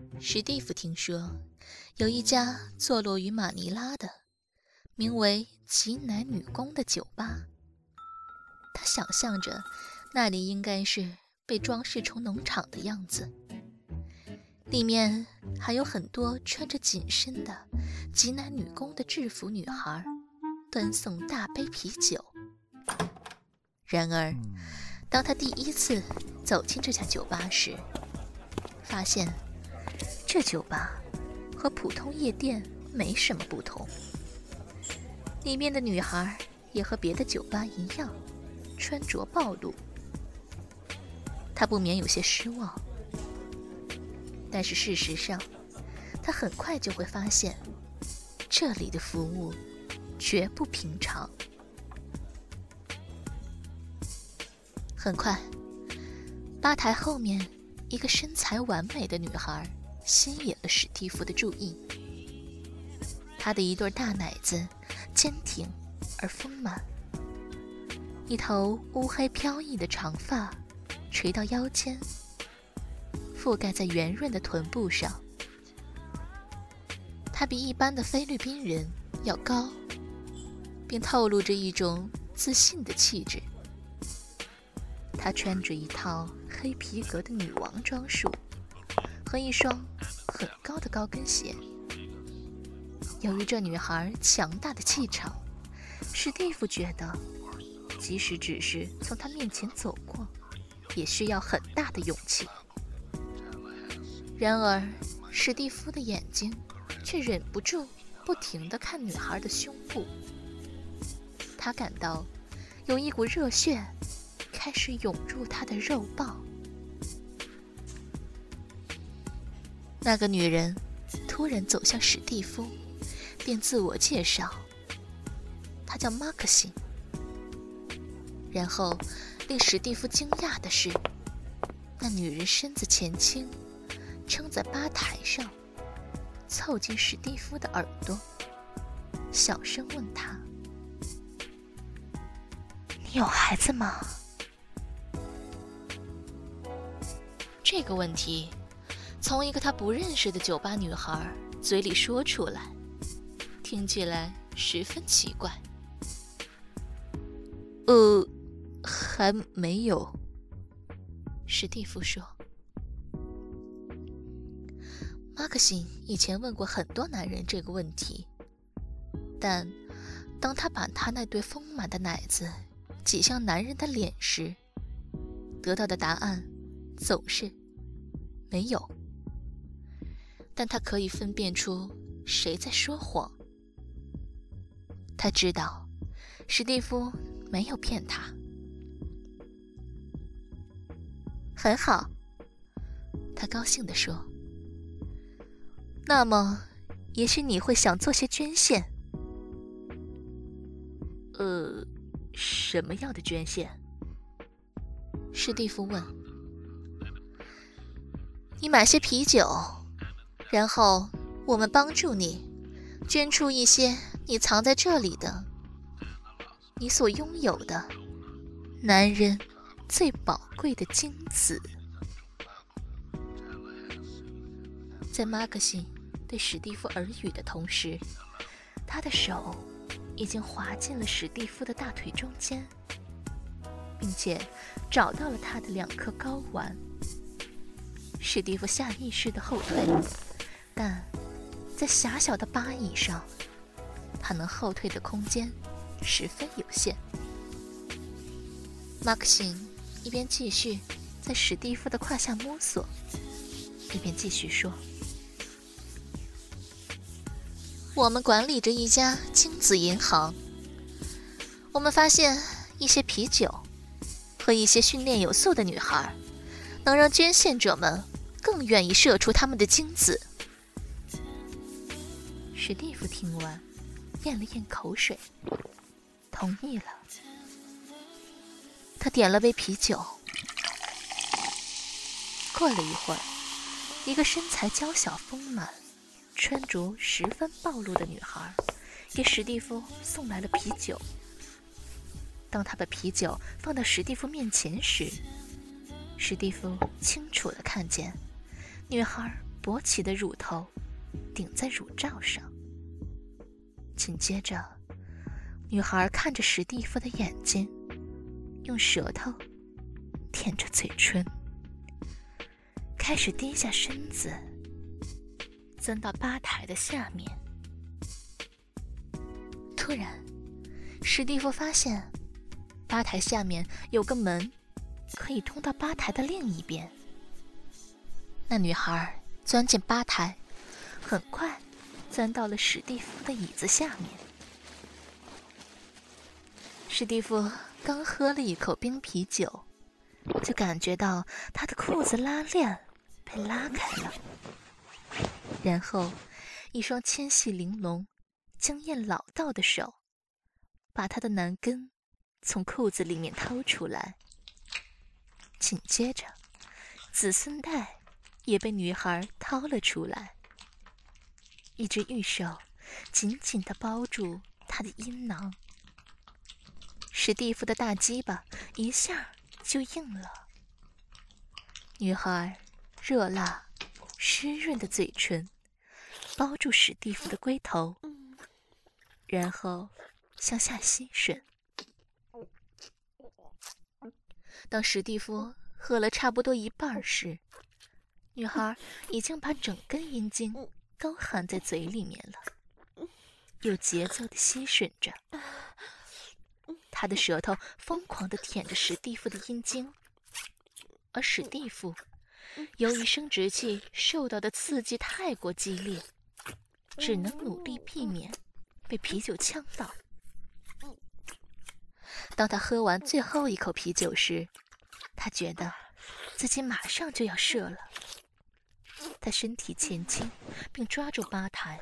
史蒂夫听说有一家坐落于马尼拉的名为吉乃女宫的酒吧，他想象着那里应该是被装饰成农场的样子，里面还有很多穿着紧身的吉乃女宫的制服女孩端送大杯啤酒。然而当他第一次走进这家酒吧时，发现这酒吧和普通夜店没什么不同，里面的女孩也和别的酒吧一样穿着暴露。他不免有些失望，但是事实上他很快就会发现这里的服务绝不平常。很快，吧台后面一个身材完美的女孩吸引了史蒂夫的注意。她的一对大奶子坚挺而丰满，一头乌黑飘逸的长发垂到腰间，覆盖在圆润的臀部上。她比一般的菲律宾人要高，并透露着一种自信的气质。她穿着一套黑皮革的女王装束和一双很高的高跟鞋。由于这女孩强大的气场，史蒂夫觉得即使只是从她面前走过也需要很大的勇气。然而史蒂夫的眼睛却忍不住不停地看女孩的胸部，他感到有一股热血开始涌入他的肉棒。那个女人突然走向史蒂夫，并自我介绍，她叫马克辛。然后令史蒂夫惊讶的是，那女人身子前倾，撑在吧台上，凑近史蒂夫的耳朵，小声问他：“你有孩子吗？”这个问题从一个他不认识的酒吧女孩嘴里说出来，听起来十分奇怪。还没有，史蒂夫说。马克辛以前问过很多男人这个问题，但当他把他那对丰满的奶子挤向男人的脸时，得到的答案总是没有。但他可以分辨出谁在说谎。他知道史蒂夫没有骗他。很好，他高兴地说。那么也许你会想做些捐献。什么样的捐献？史蒂夫问。你买些啤酒，然后我们帮助你捐出一些你藏在这里的，你所拥有的男人最宝贵的精子。在马克辛对史蒂夫耳语的同时，他的手已经滑进了史蒂夫的大腿中间，并且找到了他的2颗睾丸。史蒂夫下意识地后退，但在狭小的吧椅上，他能后退的空间十分有限。马克辛一边继续在史蒂夫的胯下摸索，一边继续说：我们管理着一家精子银行，我们发现一些啤酒和一些训练有素的女孩能让捐献者们更愿意射出他们的精子。史蒂夫听完咽了咽口水，同意了。他点了杯啤酒。过了一会儿，一个身材娇小丰满、穿着十分暴露的女孩给史蒂夫送来了啤酒。当他把啤酒放到史蒂夫面前时，史蒂夫清楚地看见女孩勃起的乳头顶在乳罩上。紧接着，女孩看着史蒂夫的眼睛，用舌头舔着嘴唇，开始低下身子，钻到吧台的下面。突然，史蒂夫发现吧台下面有个门，可以通到吧台的另一边。那女孩钻进吧台，很快钻到了史蒂夫的椅子下面。史蒂夫刚喝了一口冰啤酒，就感觉到他的裤子拉链被拉开了，然后一双纤细玲珑、经验老道的手把他的男根从裤子里面掏出来。紧接着，子孙带也被女孩掏了出来，一只玉手紧紧地包住他的阴囊。史蒂夫的大鸡巴一下就硬了，女孩热辣湿润的嘴唇包住史蒂夫的龟头，然后向下吸吮。当史蒂夫喝了差不多一半时，女孩已经把整根阴茎都含在嘴里面了，有节奏地吸吮着。她的舌头疯狂地舔着史蒂夫的阴茎，而史蒂夫由于生殖器受到的刺激太过激烈，只能努力避免被啤酒呛到。当他喝完最后一口啤酒时，他觉得自己马上就要射了。他身体前倾，并抓住吧台。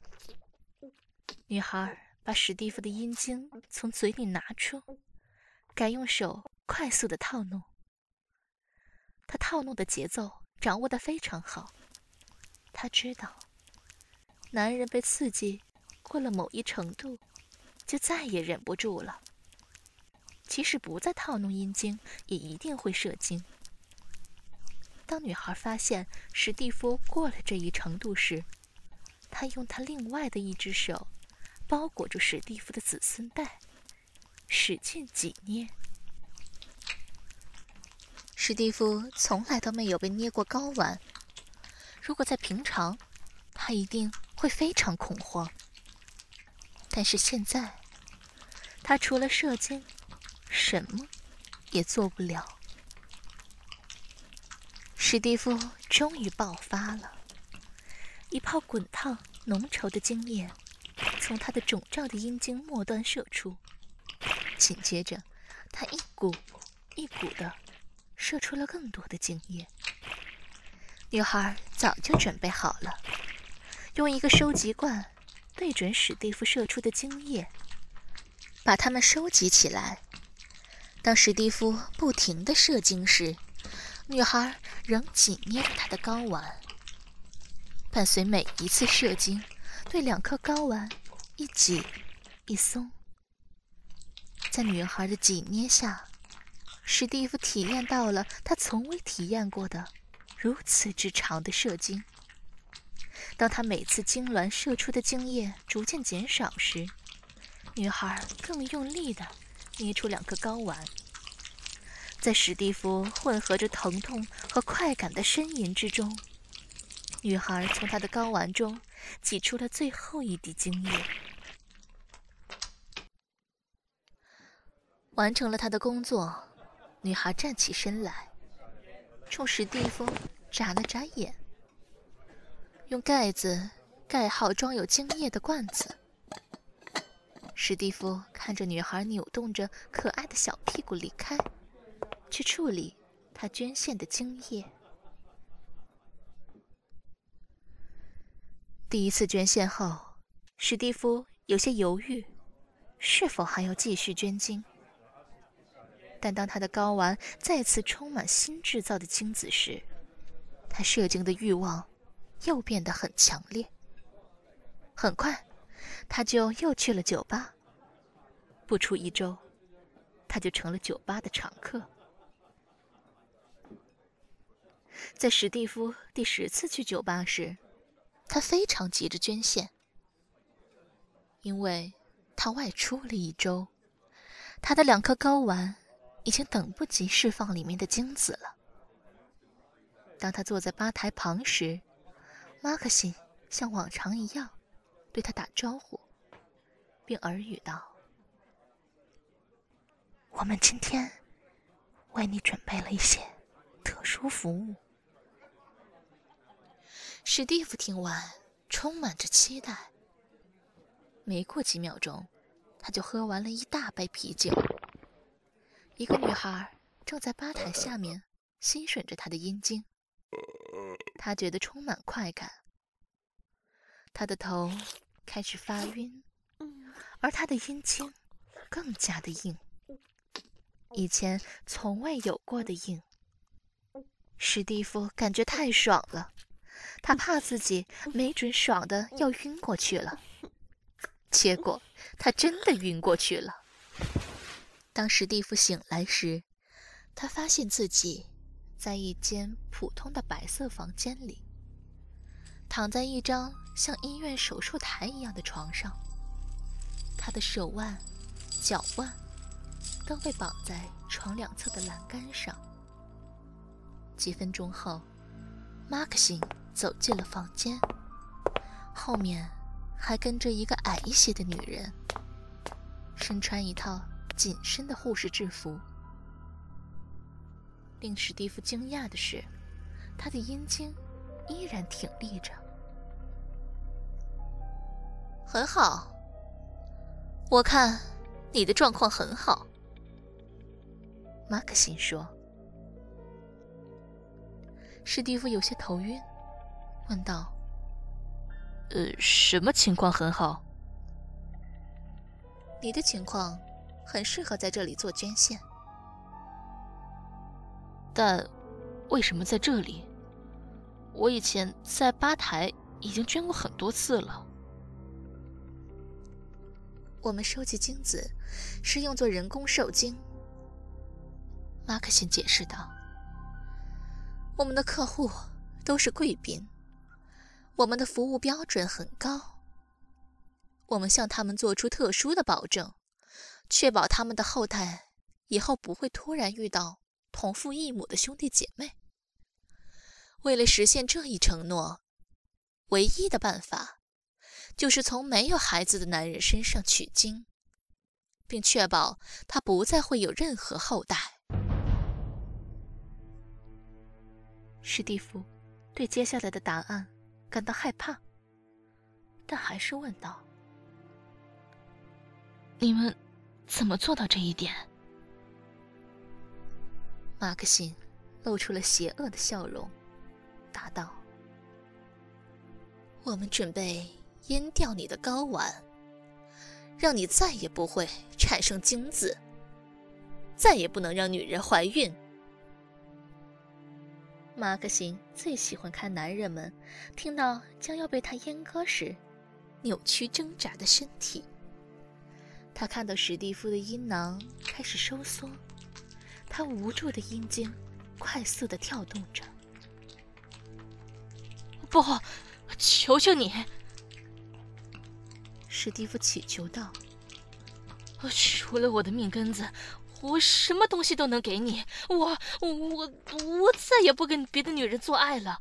女孩把史蒂夫的阴茎从嘴里拿出，改用手快速地套弄。她套弄的节奏掌握得非常好。她知道，男人被刺激过了某一程度，就再也忍不住了。即使不再套弄阴茎，也一定会射精。当女孩发现史蒂夫过了这一程度时，她用她另外的一只手包裹住史蒂夫的子孙带，使劲挤捏。史蒂夫从来都没有被捏过睾丸，如果在平常，他一定会非常恐慌。但是现在，他除了射精，什么也做不了。史蒂夫终于爆发了，一泡滚烫浓稠的精液从他的肿胀的阴茎末端射出，紧接着他一股一股的射出了更多的精液。女孩早就准备好了，用一个收集罐对准史蒂夫射出的精液，把它们收集起来。当史蒂夫不停地射精时，女孩仍紧捏着他的睾丸，伴随每一次射精，对2颗睾丸一挤一松。在女孩的紧捏下，史蒂夫体验到了他从未体验过的如此之长的射精。当他每次痉挛射出的精液逐渐减少时，女孩更用力地捏出2颗睾丸。在史蒂夫混合着疼痛和快感的呻吟之中，女孩从他的睾丸中挤出了最后一滴精液。完成了她的工作，女孩站起身来，冲史蒂夫眨了眨眼，用盖子盖好装有精液的罐子。史蒂夫看着女孩扭动着可爱的小屁股离开，去处理她捐献的精液。第一次捐献后，史蒂夫有些犹豫，是否还要继续捐精。但当他的睾丸再次充满新制造的精子时，他射精的欲望又变得很强烈。很快，他就又去了酒吧。不出1周，他就成了酒吧的常客。 在史蒂夫第10次去酒吧时，他非常急着捐献，因为他外出了1周，他的2颗睾丸已经等不及释放里面的精子了。当他坐在吧台旁时，马克辛像往常一样对他打招呼，并耳语道：“我们今天为你准备了一些特殊服务。”史蒂夫听完充满着期待，没过几秒钟他就喝完了1大杯啤酒。一个女孩正在吧台下面吸吮着他的阴茎，他觉得充满快感。他的头开始发晕，而他的阴茎更加的硬，以前从未有过的硬。史蒂夫感觉太爽了，他怕自己没准爽的要晕过去了，结果他真的晕过去了。当史蒂夫醒来时，他发现自己在一间普通的白色房间里，躺在一张像医院手术台一样的床上，他的手腕、脚腕都被绑在床2侧的栏杆上。几分钟后，马克辛走进了房间，后面还跟着一个矮一些的女人，身穿一套紧身的护士制服。令史蒂夫惊讶的是，他的阴茎依然挺立着。很好，我看你的状况很好，马克辛说。史蒂夫有些头晕，问道：“什么情况很好？”“你的情况很适合在这里做捐献。”“但为什么在这里？我以前在吧台已经捐过很多次了。”“我们收集精子是用作人工受精。”马克辛解释道。“我们的客户都是贵宾，我们的服务标准很高。我们向他们做出特殊的保证，确保他们的后代以后不会突然遇到同父异母的兄弟姐妹。为了实现这一承诺，唯一的办法就是从没有孩子的男人身上取精，并确保他不再会有任何后代。”史蒂夫对接下来的答案感到害怕，但还是问道：“你们怎么做到这一点？”马克辛露出了邪恶的笑容，答道：“我们准备阉掉你的睾丸，让你再也不会产生精子，再也不能让女人怀孕。”马克辛最喜欢看男人们听到将要被他阉割时扭曲挣扎的身体。他看到史蒂夫的阴囊开始收缩，他无助的阴茎快速地跳动着。“不，求求你！”史蒂夫祈求道，“除了我的命根子，我什么东西都能给你，我再也不跟别的女人做爱了。”“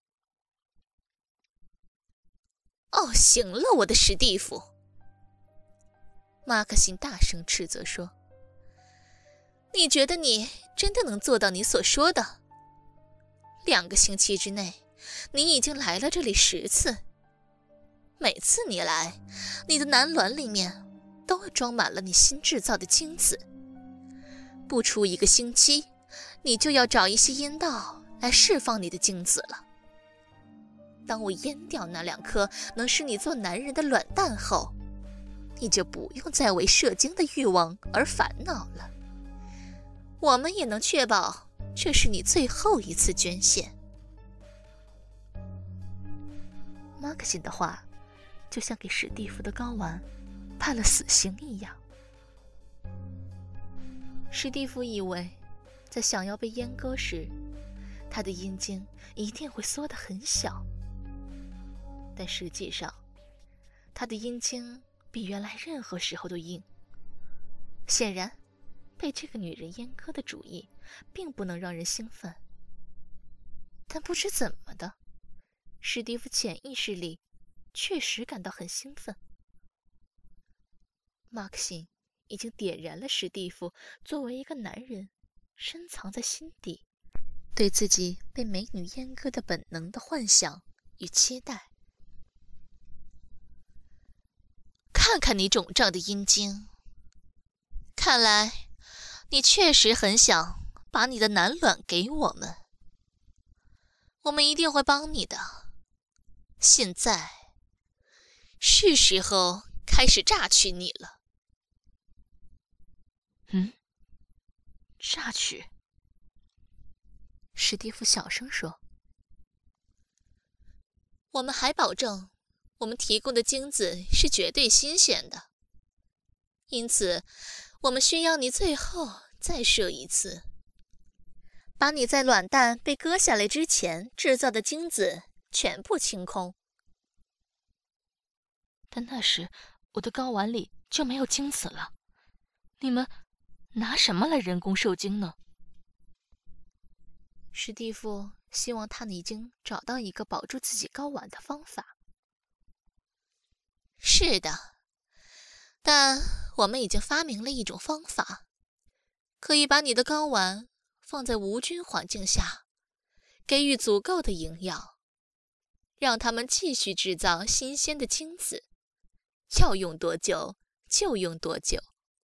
哦，行了，我的史蒂夫！”马克辛大声斥责说，“你觉得你真的能做到你所说的？2个星期之内，你已经来了这里10次，每次你来，你的男卵里面都装满了你新制造的精子。不出1个星期，你就要找一些阴道来释放你的精子了。当我阉掉那2颗能使你做男人的卵蛋后，你就不用再为射精的欲望而烦恼了。我们也能确保这是你最后一次捐献。”马克辛的话就像给史蒂夫的睾丸判了死刑一样。史蒂夫以为在想要被阉割时， 他的阴茎一定会缩得很小。但实际上，他的阴茎比原来任何时候都硬。显然，被这个女人阉割的主意并不能让人兴奋。但不知怎么的，史蒂夫潜意识里确实感到很兴奋。马克辛已经点燃了史蒂夫作为一个男人深藏在心底对自己被美女阉割的本能的幻想与期待。看看你肿胀的阴茎，看来你确实很想把你的男卵给我们。我们一定会帮你的。现在是时候开始榨取你了。榨取？史蒂夫小声说。我们还保证我们提供的精子是绝对新鲜的，因此我们需要你最后再射一次，把你在卵蛋被割下来之前制造的精子全部清空。但那时我的睾丸里就没有精子了，你们拿什么来人工受精呢？史蒂夫希望他已经找到一个保住自己睾丸的方法。是的，但我们已经发明了一种方法，可以把你的睾丸放在无菌环境下，给予足够的营养，让它们继续制造新鲜的精子，要用多久就用多久。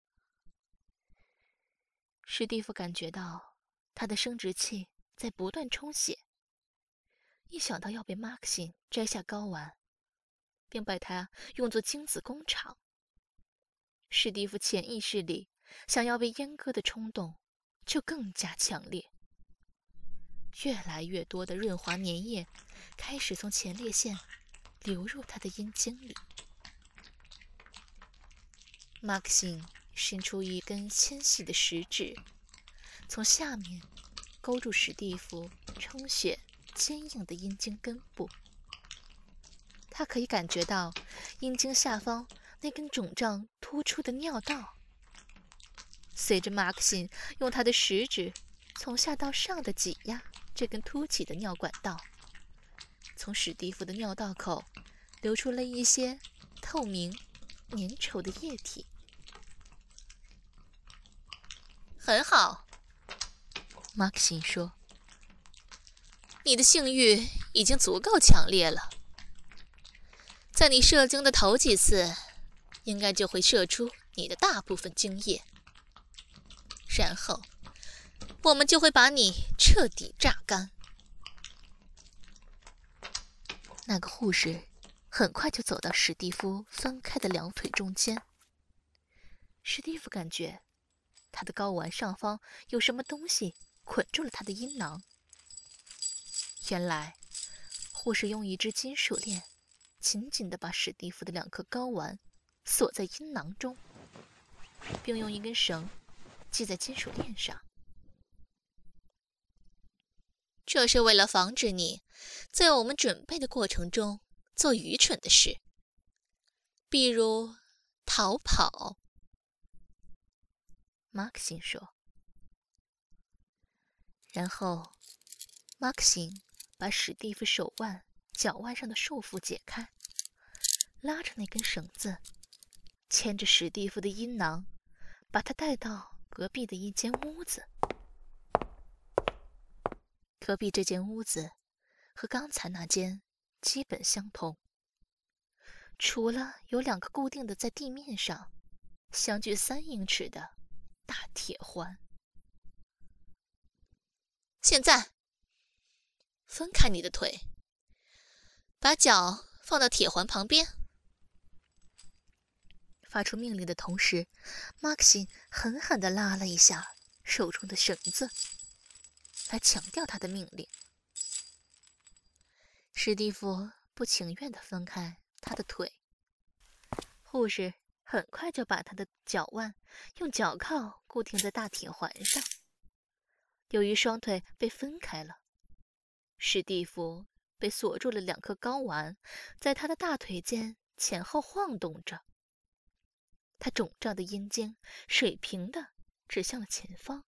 史蒂夫感觉到他的生殖器在不断充血，一想到要被马克辛摘下睾丸，并把它用作精子工厂，史蒂夫潜意识里想要被阉割的冲动就更加强烈。越来越多的润滑粘液开始从前列腺流入他的阴茎里。马克辛伸出一根纤细的食指，从下面勾住史蒂夫充血坚硬的阴茎根部。他可以感觉到阴茎下方那根肿胀突出的尿道。随着马克辛用他的食指从下到上的挤压这根凸起的尿管道，从史蒂夫的尿道口流出了一些透明粘稠的液体。很好，马克辛说，你的性欲已经足够强烈了，在你射精的头几次应该就会射出你的大部分精液，然后我们就会把你彻底榨干。那个护士很快就走到史蒂夫分开的两腿中间。史蒂夫感觉他的睾丸上方有什么东西捆住了他的阴囊。原来护士用一只金属链紧紧地把史蒂夫的两颗睾丸锁在阴囊中，并用一根绳系在金属链上。这是为了防止你在我们准备的过程中做愚蠢的事，比如逃跑。马克辛说。然后马克辛把史蒂夫手腕、脚腕上的束缚解开，拉着那根绳子，牵着史蒂夫的阴囊，把他带到隔壁的一间屋子。隔壁这间屋子和刚才那间基本相同，除了有两个固定的在地面上相距3英尺的大铁环。现在分开你的腿，把脚放到铁环旁边。发出命令的同时，马克辛狠狠地拉了一下手中的绳子，来强调他的命令。史蒂夫不情愿地分开他的腿，护士很快就把他的脚腕用脚铐固定在大铁环上。由于双腿被分开了， 史蒂夫被锁住了2颗睾丸，在他的大腿间前后晃动着。他肿胀的阴茎水平地指向了前方。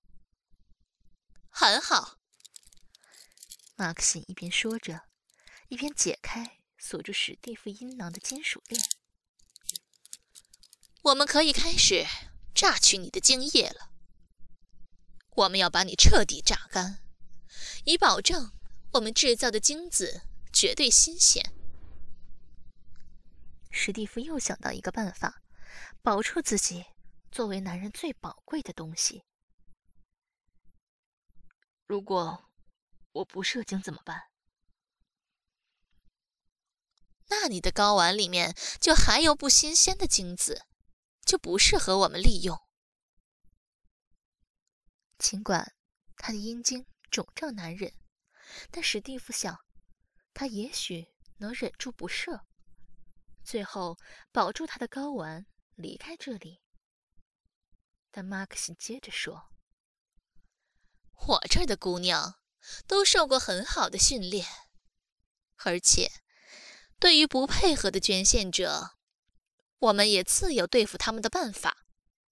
很好， 马克辛一边说着，一边解开锁住史蒂夫阴囊的金属链。 我们可以开始榨取你的精液了。我们要把你彻底榨干，以保证我们制造的精子绝对新鲜。 史蒂夫又想到一个办法，保住自己作为男人最宝贵的东西。如果我不射精怎么办？ 那你的睾丸里面就含有不新鲜的精子，就不适合我们利用。 尽管他的阴茎肿胀难忍，但史蒂夫想，他也许能忍住不射，最后保住他的睾丸离开这里。但马克辛接着说， 我这儿的姑娘都受过很好的训练，而且对于不配合的捐献者，我们也自有对付他们的办法。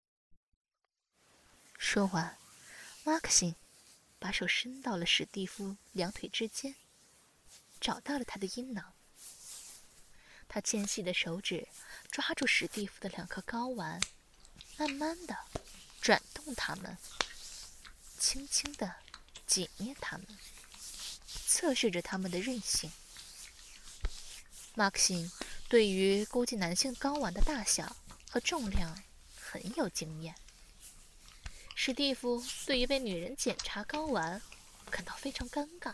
说完，马克辛把手伸到了史蒂夫2腿之间，找到了他的阴囊。他纤细的手指抓住史蒂夫的2颗睾丸，慢慢地转动它们，轻轻地挤捏它们，测试着它们的韧性。马克辛对于估计男性睾丸的大小和重量很有经验。史蒂夫对于被女人检查睾丸感到非常尴尬。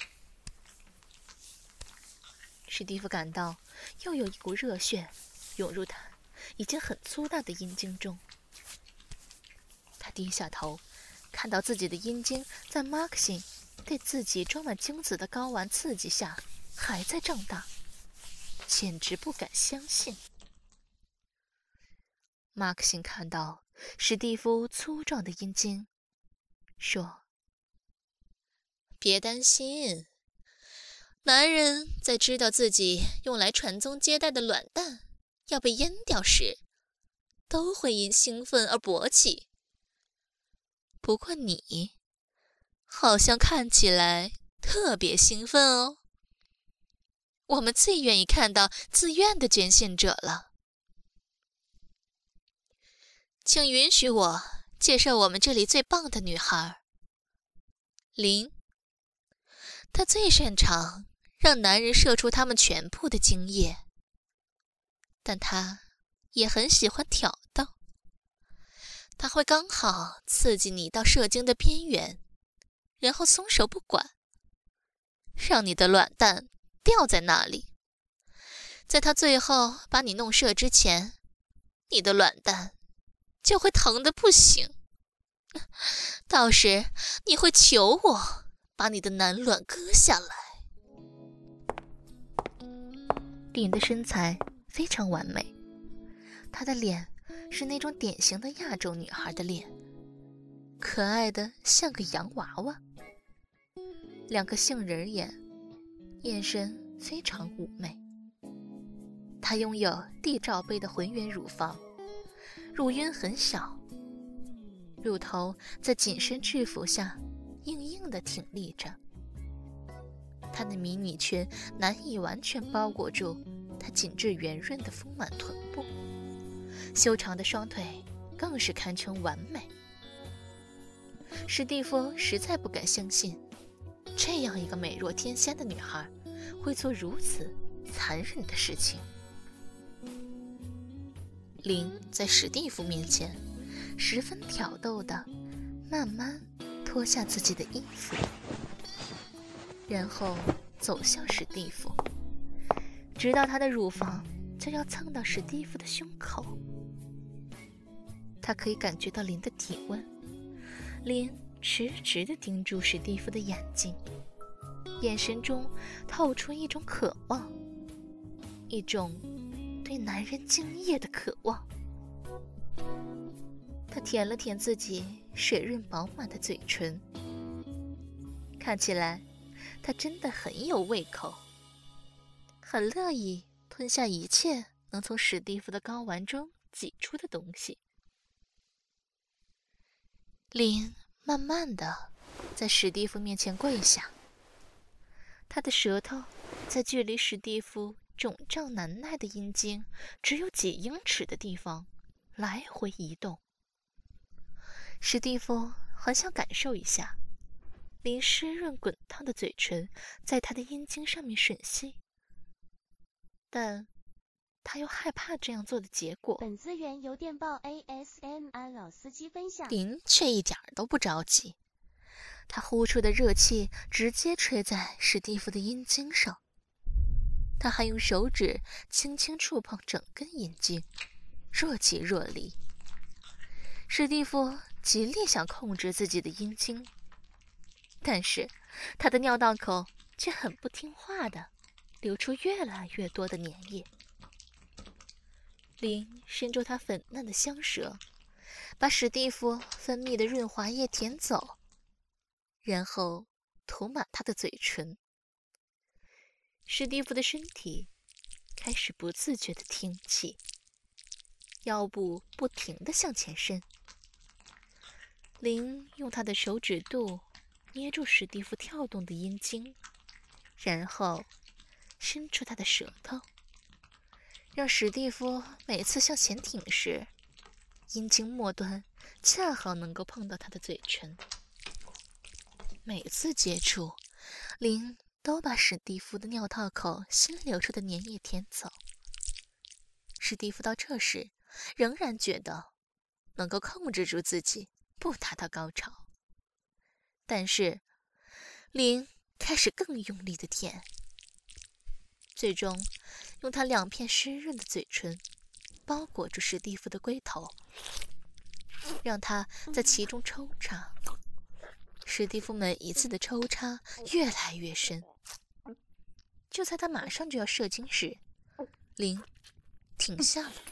史蒂夫感到又有一股热血涌入他已经很粗大的阴茎中。他低下头，看到自己的阴茎在马克辛对自己装满精子的睾丸刺激下还在胀大，简直不敢相信。马克辛看到史蒂夫粗壮的阴茎，说：“ 别担心，男人在知道自己用来传宗接代的卵蛋要被阉掉时，都会因兴奋而勃起。不过你好像看起来特别兴奋哦。我们最愿意看到自愿的捐献者了。请允许我介绍我们这里最棒的女孩，琳。她最擅长让男人射出他们全部的精液，但她也很喜欢挑逗。她会刚好刺激你到射精的边缘，然后松手不管，让你的卵蛋掉在那里。在她最后把你弄射之前，你的卵蛋就会疼得不行。到时你会求我把你的男卵割下来。 琳的身材非常完美，她的脸是那种典型的亚洲女孩的脸，可爱的像个洋娃娃，2个杏仁眼，眼神非常妩媚。她拥有地罩杯的浑圆乳房，乳晕很小，乳头在紧身制服下硬硬地挺立着。她的迷你裙难以完全包裹住她紧致圆润的丰满臀部，修长的双腿更是堪称完美。史蒂夫实在不敢相信，这样一个美若天仙的女孩会做如此残忍的事情。琳在史蒂夫面前十分挑逗地慢慢脱下自己的衣服，然后走向史蒂夫，直到她的乳房就要蹭到史蒂夫的胸口。他可以感觉到琳的体温，琳迟迟地盯住史蒂夫的眼睛，眼神中透出一种渴望，一种对男人精液的渴望。他舔了舔自己水润饱满的嘴唇，看起来他真的很有胃口，很乐意吞下一切能从史蒂夫的睾丸中挤出的东西。林慢慢地在史蒂夫面前跪下，他的舌头在距离史蒂夫肿胀难耐的阴茎只有几英尺的地方来回移动。史蒂夫很想感受一下林湿润滚烫的嘴唇在他的阴茎上面吮吸，但他又害怕这样做的结果。 本资源由电报 ASMR 老司机分享。 林却一点都不着急，他呼出的热气直接吹在史蒂夫的阴茎上，他还用手指轻轻触碰整根阴茎，若即若离。史蒂夫极力想控制自己的阴茎，但是他的尿道口却很不听话的流出越来越多的粘液。林伸出他粉嫩的香舌，把史蒂夫分泌的润滑液舔走，然后涂满他的嘴唇。史蒂夫的身体开始不自觉地挺起，腰部不停地向前伸。林用他的手指肚捏住史蒂夫跳动的阴茎，然后伸出他的舌头，让史蒂夫每次向前挺时，阴茎末端恰好能够碰到他的嘴唇。每次接触，林都把史蒂夫的尿道口新流出的粘液舔走。史蒂夫到这时仍然觉得能够控制住自己不达到高潮，但是林开始更用力的舔，最终用他2片湿润的嘴唇包裹住史蒂夫的龟头，让他在其中抽插。史蒂夫每一次的抽插越来越深，就在他马上就要射精时，林停下了。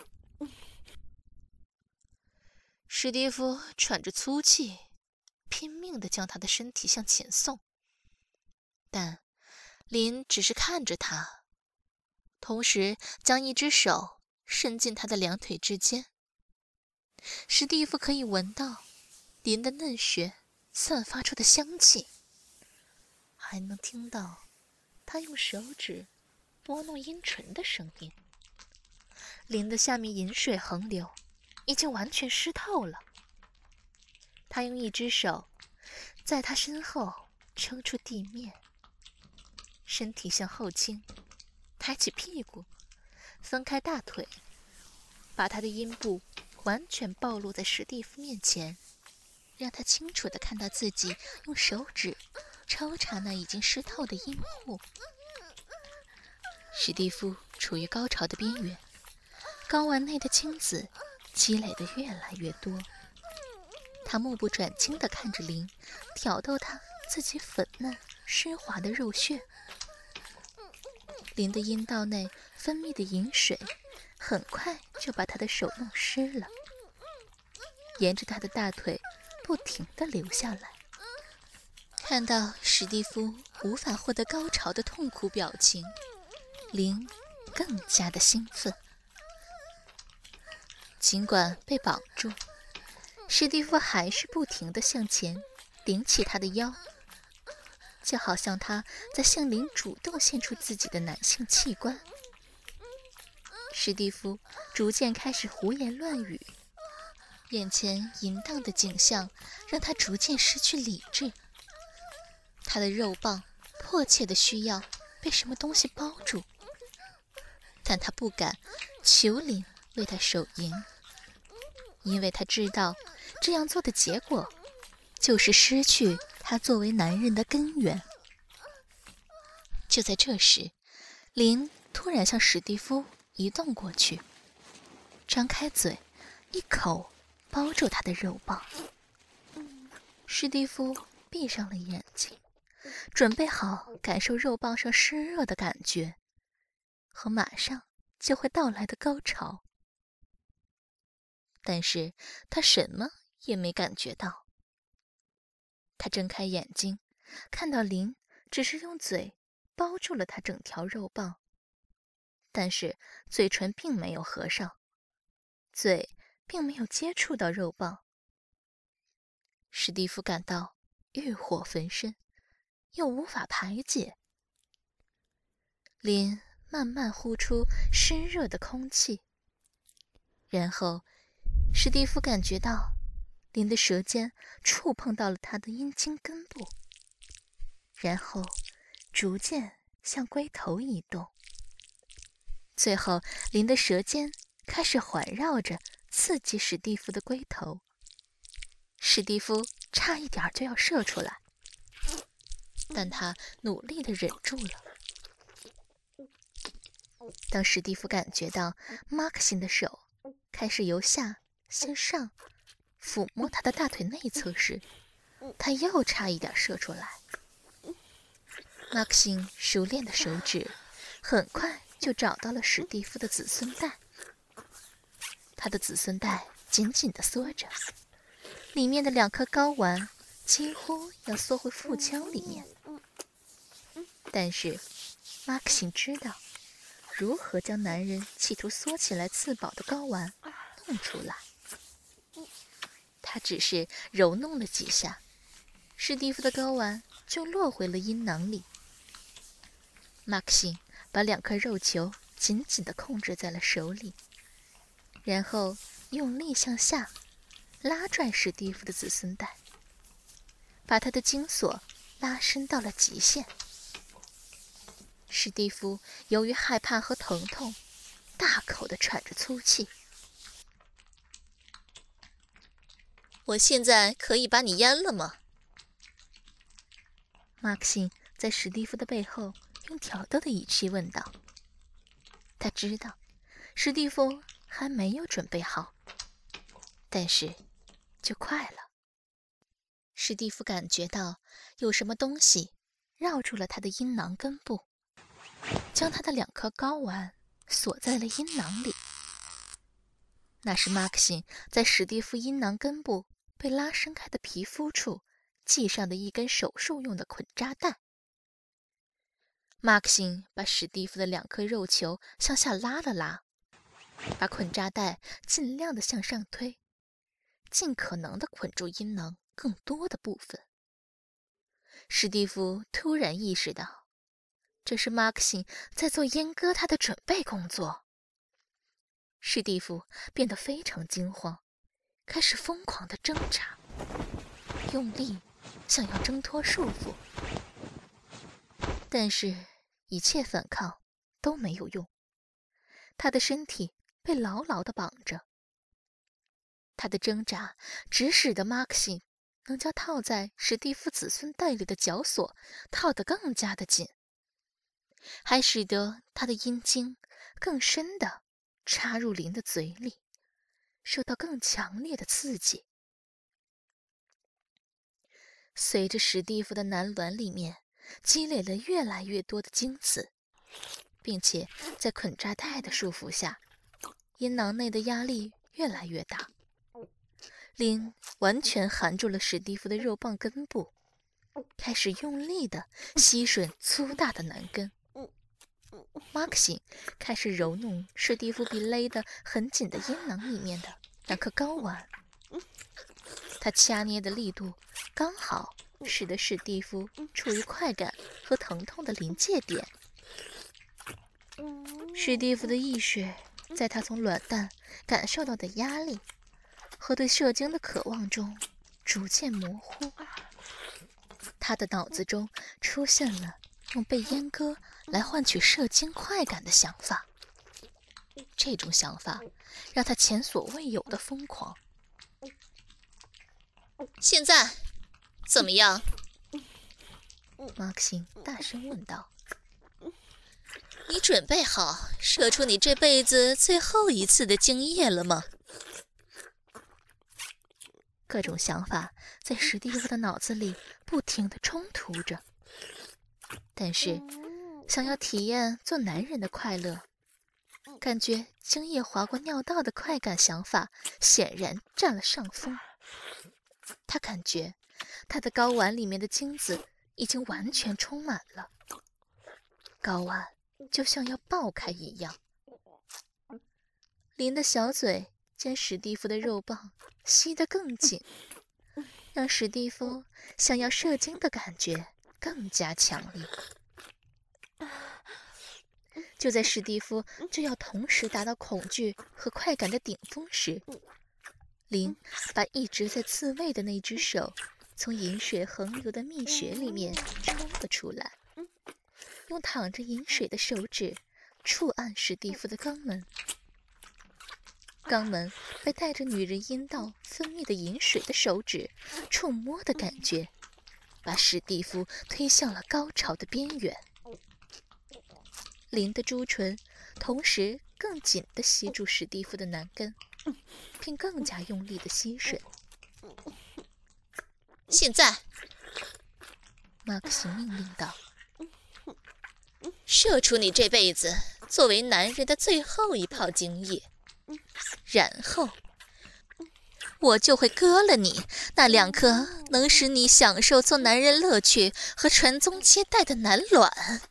史蒂夫喘着粗气，拼命地将他的身体向前送，但林只是看着他，同时将一只手伸进他的2腿之间。史蒂夫可以闻到林的嫩穴散发出的香气，还能听到他用手指拨弄阴唇的声音。林的下面饮水横流，已经完全湿透了。他用一只手在他身后撑出地面，身体向后倾，抬起屁股，分开大腿，把他的阴部完全暴露在史蒂夫面前，让他清楚地看到自己用手指抽插那已经湿透的阴户。史蒂夫处于高潮的边缘，睾丸内的精子积累得越来越多。他目不转睛地看着林挑逗他自己粉嫩湿滑的肉穴。林的阴道内分泌的饮水很快就把他的手弄湿了，沿着他的大腿不停地流下来。看到史蒂夫无法获得高潮的痛苦表情，林更加的兴奋。尽管被绑住，史蒂夫还是不停地向前顶起他的腰，就好像他在向林主动献出自己的男性器官。史蒂夫逐渐开始胡言乱语，眼前淫荡的景象让他逐渐失去理智。他的肉棒迫切地需要被什么东西包住，但他不敢求林为他手淫，因为他知道这样做的结果就是失去他作为男人的根源。就在这时，林突然向史蒂夫移动过去，张开嘴一口包住他的肉棒。史蒂夫闭上了眼睛，准备好感受肉棒上湿热的感觉和马上就会到来的高潮，但是他什么也没感觉到。他睁开眼睛，看到林只是用嘴包住了他整条肉棒，但是嘴唇并没有合上，嘴并没有接触到肉棒。史蒂夫感到欲火焚身，又无法排解。林慢慢呼出湿热的空气，然后史蒂夫感觉到林的舌尖触碰到了他的阴茎根部，然后逐渐向龟头移动，最后林的舌尖开始环绕着刺激史蒂夫的龟头。史蒂夫差一点就要射出来，但他努力地忍住了。当史蒂夫感觉到马克辛的手开始由下向上抚摸他的大腿内侧时，他又差一点射出来。马克辛熟练的手指很快就找到了史蒂夫的子孙带，他的子孙带紧紧地缩着，里面的2颗睾丸几乎要缩回腹腔里面。但是马克辛知道如何将男人企图缩起来自保的睾丸弄出来。他只是揉弄了几下，史蒂夫的睾丸就落回了阴囊里。马克辛把2颗肉球紧紧地控制在了手里，然后用力向下拉拽史蒂夫的子孙带，把他的精索拉伸到了极限。史蒂夫由于害怕和疼痛，大口地喘着粗气。 我现在可以把你阉了吗？ 马克辛在史蒂夫的背后用挑逗的语气问道。他知道史蒂夫还没有准备好，但是就快了。史蒂夫感觉到有什么东西绕住了他的阴囊根部，将他的2颗睾丸锁在了阴囊里。那是马克辛在史蒂夫阴囊根部被拉伸开的皮肤处系上的一根手术用的捆扎带。马克辛把史蒂夫的2颗肉球向下拉了拉，把捆扎带尽量的向上推，尽可能的捆住阴囊更多的部分。史蒂夫突然意识到，这是马克辛在做阉割他的准备工作。史蒂夫变得非常惊慌，开始疯狂地挣扎，用力想要挣脱束缚，但是一切反抗都没有用，他的身体被牢牢地绑着。他的挣扎只使得马克辛能将套在史蒂夫子孙带里的绞索套得更加的紧，还使得他的阴茎更深地插入林的嘴里，受到更强烈的刺激。随着史蒂夫的男卵里面积累了越来越多的精子，并且在捆扎带的束缚下，阴囊内的压力越来越大。林完全含住了史蒂夫的肉棒根部，开始用力地吸吮粗大的男根。马克辛开始揉弄史蒂夫被勒得很紧的阴囊里面的2颗睾丸，他掐捏的力度刚好使得史蒂夫处于快感和疼痛的临界点。史蒂夫的意识在他从卵蛋感受到的压力和对射精的渴望中逐渐模糊，他的脑子中出现了用被阉割来换取射精快感的想法。这种想法让他前所未有的疯狂。 现在怎么样？ 马克辛大声问道。 你准备好射出你这辈子最后一次的精液了吗？ 各种想法在史蒂夫的脑子里不停地冲突着，但是想要体验做男人的快乐，感觉精液划过尿道的快感想法显然占了上风。他感觉他的睾丸里面的精子已经完全充满了，睾丸就像要爆开一样。林的小嘴将史蒂夫的肉棒吸得更紧，让史蒂夫想要射精的感觉更加强烈。就在史蒂夫就要同时达到恐惧和快感的顶峰时，林把一直在自慰的那只手从饮水横流的蜜穴里面抽了出来，用淌着饮水的手指触按史蒂夫的肛门。肛门被带着女人阴道分泌的饮水的手指触摸的感觉，把史蒂夫推向了高潮的边缘。林的朱唇同时更紧地吸住史蒂夫的男根，并更加用力地吸吮。 现在， 马克西命令道：“ 射出你这辈子作为男人的最后一泡精液，然后我就会割了你那2颗能使你享受做男人乐趣和传宗接代的男卵。”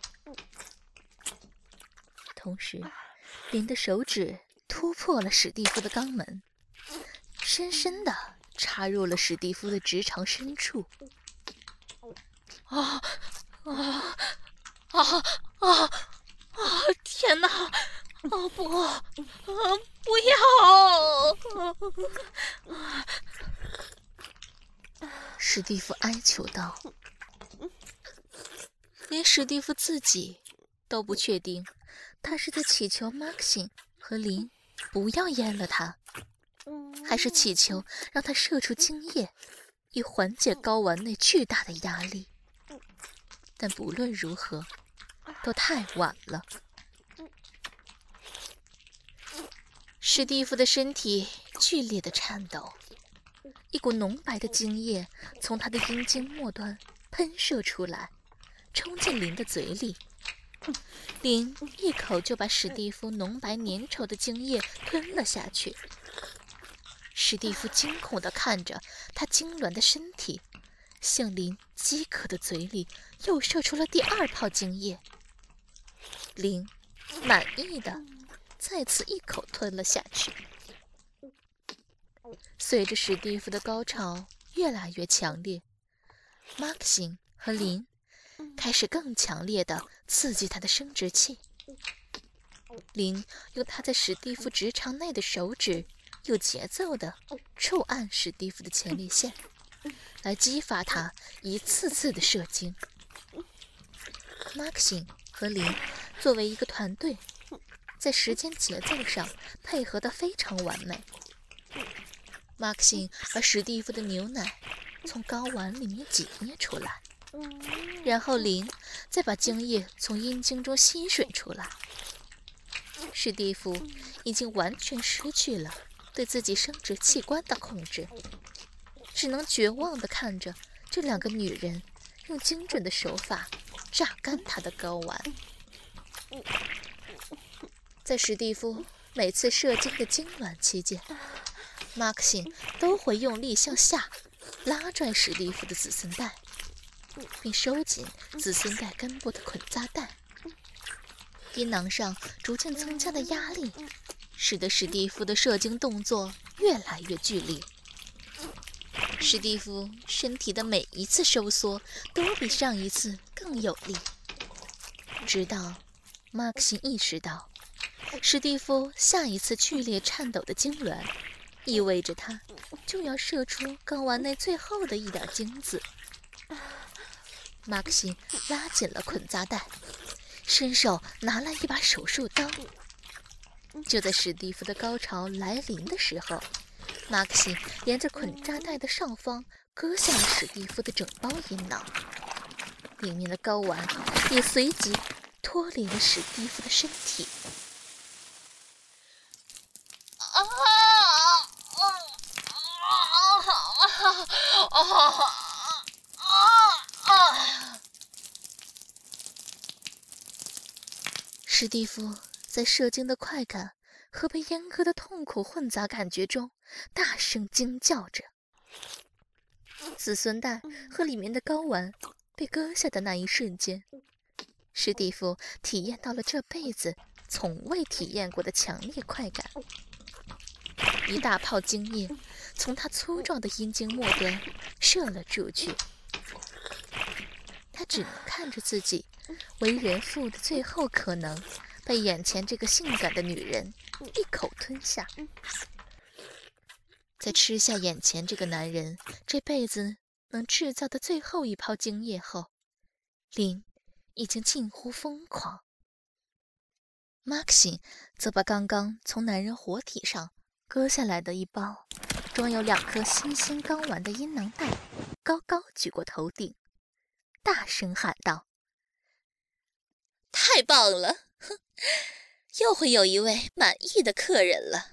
同时，林的手指突破了史蒂夫的肛门，深深地插入了史蒂夫的直肠深处。 天哪！不要！ 史蒂夫哀求道。连史蒂夫自己都不确定，他是在祈求马克辛和林不要阉了他，还是祈求让他射出精液，以缓解睾丸内巨大的压力。但不论如何，都太晚了。史蒂夫的身体剧烈的颤抖，一股浓白的精液从他的阴茎末端喷射出来，冲进林的嘴里。林一口就把史蒂夫浓白粘稠的精液吞了下去。史蒂夫惊恐地看着他痉挛的身体，向林饥渴的嘴里又射出了第2泡精液。林满意的再次一口吞了下去。随着史蒂夫的高潮越来越强烈，马克辛和林开始更强烈地刺激他的生殖器。林用他在史蒂夫直肠内的手指有节奏地触按史蒂夫的前列腺，来激发他一次次的射精。马克辛和林作为一个团队，在时间节奏上配合得非常完美。马克辛把史蒂夫的牛奶从睾丸里面挤捏出来，然后林再把精液从阴茎中吸吮出来。史蒂夫已经完全失去了对自己生殖器官的控制，只能绝望地看着这2个女人用精准的手法榨干他的睾丸。在史蒂夫每次射精的痉挛期间，马克辛都会用力向下拉拽史蒂夫的子孙带，并收紧子孙带根部的捆扎带。阴囊上逐渐增加的压力，使得史蒂夫的射精动作越来越剧烈。史蒂夫身体的每一次收缩都比上一次更有力，直到马克辛意识到，史蒂夫下一次剧烈颤抖的痉挛，意味着他就要射出睾丸内最后的一点精子。马克辛拉紧了捆扎带，伸手拿来一把手术刀。就在史蒂夫的高潮来临的时候，马克辛沿着捆扎带的上方割下了史蒂夫的整包阴囊，里面的睾丸也随即脱离了史蒂夫的身体。史蒂夫在射精的快感和被阉割的痛苦混杂感觉中大声惊叫着，子孙带和里面的睾丸被割下的那一瞬间，史蒂夫体验到了这辈子从未体验过的强烈快感。一大泡精液从他粗壮的阴茎末端射了出去，他只能看着自己为人父的最后可能被眼前这个性感的女人一口吞下。在吃下眼前这个男人这辈子能制造的最后一泡精液后，林已经近乎疯狂。Maxine 则把刚刚从男人活体上割下来的一包装有2颗新鲜睾丸的阴囊袋高高举过头顶，大声喊道： 太棒了，哼，又会有一位满意的客人了。